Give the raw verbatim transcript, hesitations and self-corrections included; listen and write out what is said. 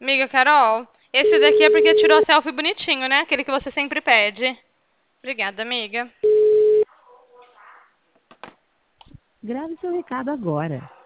Amiga Carol, esse daqui é porque tirou selfie bonitinho, né? Aquele que você sempre pede. Obrigada, amiga. Grave seu recado agora.